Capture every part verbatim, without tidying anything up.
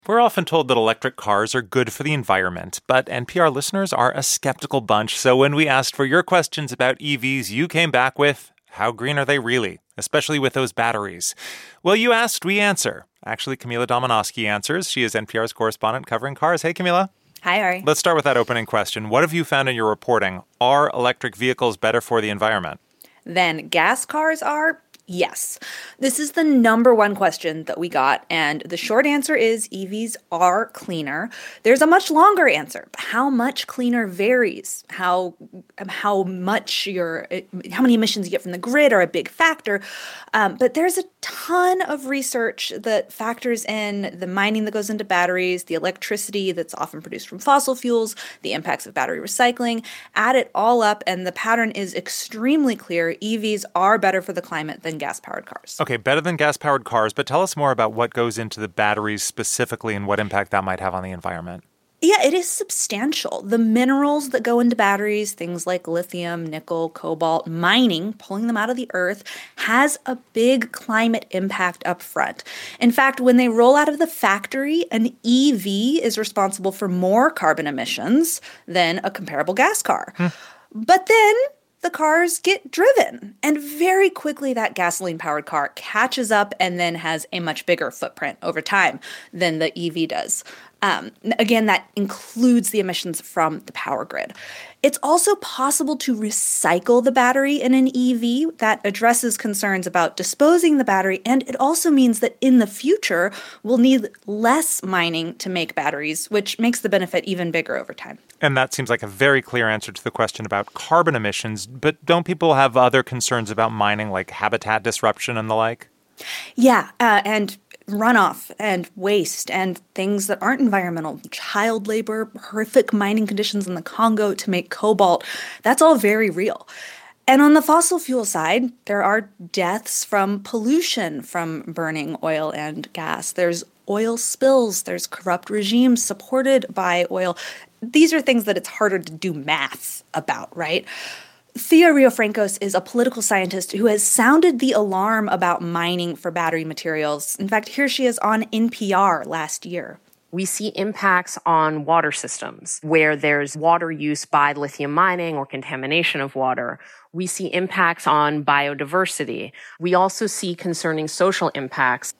We're often told that electric cars are good for the environment, but N P R listeners are a skeptical bunch. So when we asked for your questions about E Vs, you came back with, how green are they really? Especially with those batteries. Well, you asked, we answer. Actually, Camila Domonoske answers. She is N P R's correspondent covering cars. Hey, Camila. Hi, Ari. Let's start with that opening question. What have you found in your reporting? Are electric vehicles better for the environment? Then gas cars are? Yes. This is the number one question that we got, and the short answer is E Vs are cleaner. There's a much longer answer. How much cleaner varies. How how much your how many emissions you get from the grid are a big factor. Um, but there's a ton of research that factors in the mining that goes into batteries, the electricity that's often produced from fossil fuels, the impacts of battery recycling. Add it all up, and the pattern is extremely clear. E Vs are better for the climate than gas-powered cars. Okay, better than gas-powered cars, but tell us more about what goes into the batteries specifically and what impact that might have on the environment. Yeah, it is substantial. The minerals that go into batteries, things like lithium, nickel, cobalt, mining, pulling them out of the earth, has a big climate impact up front. In fact, when they roll out of the factory, an E V is responsible for more carbon emissions than a comparable gas car. Hmm. But then the cars get driven, and very quickly that gasoline-powered car catches up and then has a much bigger footprint over time than the E V does. Um, again, that includes the emissions from the power grid. It's also possible to recycle the battery in an E V. That addresses concerns about disposing the battery, and it also means that in the future, we'll need less mining to make batteries, which makes the benefit even bigger over time. And that seems like a very clear answer to the question about carbon emissions, but don't people have other concerns about mining, like habitat disruption and the like? Yeah, uh, and runoff and waste and things that aren't environmental, child labor, horrific mining conditions in the Congo to make cobalt, that's all very real. And on the fossil fuel side, there are deaths from pollution from burning oil and gas. There's oil spills, there's corrupt regimes supported by oil. These are things that it's harder to do math about, right? Thea Riofrancos is a political scientist who has sounded the alarm about mining for battery materials. In fact, here she is on N P R last year. We see impacts on water systems where there's water use by lithium mining or contamination of water. We see impacts on biodiversity. We also see concerning social impacts.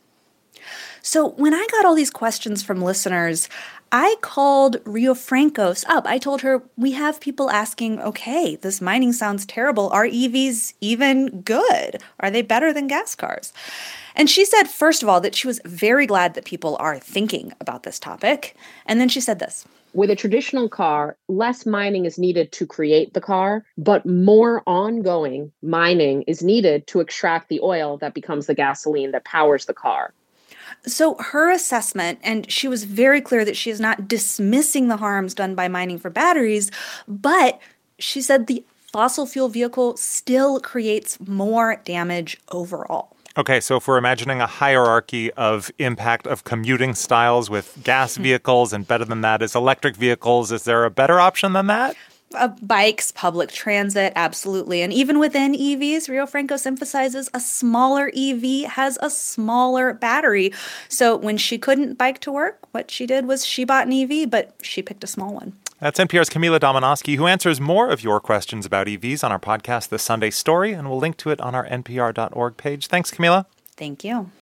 So when I got all these questions from listeners, I called Riofrancos up. I told her, we have people asking, okay, this mining sounds terrible. Are E Vs even good? Are they better than gas cars? And she said, first of all, that she was very glad that people are thinking about this topic. And then she said this. With a traditional car, less mining is needed to create the car, but more ongoing mining is needed to extract the oil that becomes the gasoline that powers the car. So her assessment, and she was very clear that she is not dismissing the harms done by mining for batteries, but she said the fossil fuel vehicle still creates more damage overall. Okay, so if we're imagining a hierarchy of impact of commuting styles with gas vehicles, and better than that is electric vehicles, is there a better option than that? Uh, bikes, public transit, absolutely. And even within E Vs, Riofrancos emphasizes a smaller E V has a smaller battery. So when she couldn't bike to work, what she did was she bought an E V, but she picked a small one. That's N P R's Camila Domonoske, who answers more of your questions about E Vs on our podcast, The Sunday Story, and we'll link to it on our N P R dot org page. Thanks, Camila. Thank you.